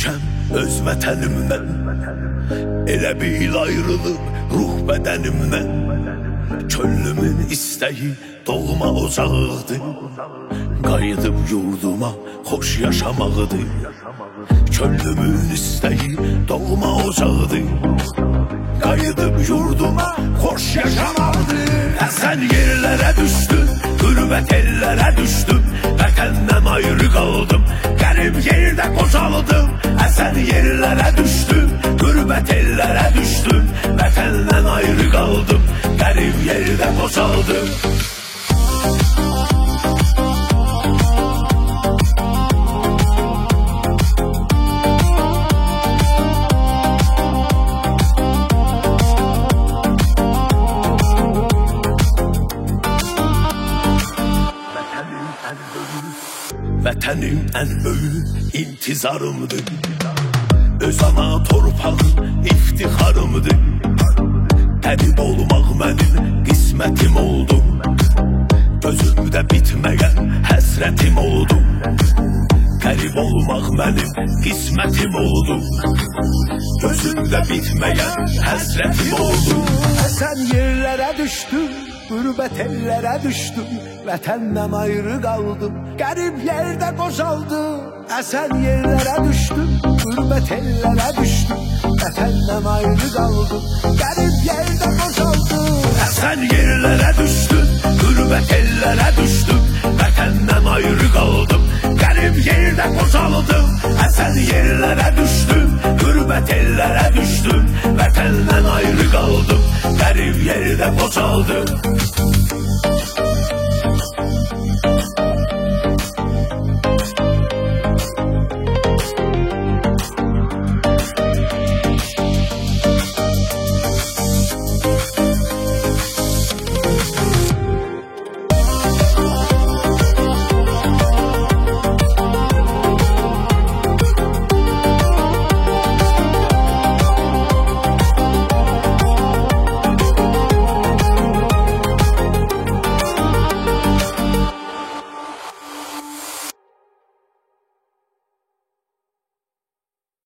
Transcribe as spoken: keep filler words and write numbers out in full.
düşmüşəm öz vətənimdən. Elə bil ayrılıb ruh bədənimdən. Könlümün istəyi doğma ocağıdır. Qayıdıb yurduma xoş yaşamaqdır. Könlümün istəyi doğma ocağıdır. Qayıdıb yurduma xoş yaşamaqdır. Əsən yerlərə düşdüm, qürbət ellərə düşdüm. Vətəndən ayrı qaldım, qərib yerdə qocaldım. Əsən yerlərə düşdüm, qürbət ellərə düşdüm. Vətəndən ayrı qaldım, qərib yerdə qocaldım. Vətənim ən böyük intizarımdır. Öz ana torpağım iftixarımdır. Qərib olmaq mənim qismətim oldu. Gözümdə bitməyən həsrətim oldu. Qərib olmaq mənim qismətim oldu. Gözümdə bitməyən həsrətim oldu. Əsən yerlərə düşdüm, qürbət ellərə düşdüm. Vətəndən ayrı qaldım, qərib yerdə qocaldım. Əsən yerlərə düşdüm, qürbət ellərə düşdüm. Vətəndən ayrı qaldım, qərib yerdə qocaldım. Əsən yerlərə düşdüm, qürbət ellərə düşdüm. Vətəndən ayrı qaldım, qərib yerdə qocaldım. Əsən yerlərə düşdüm, qürbət ellərə düşdüm. Vətəndən ayrı qaldım, qərib yerdə qocaldım.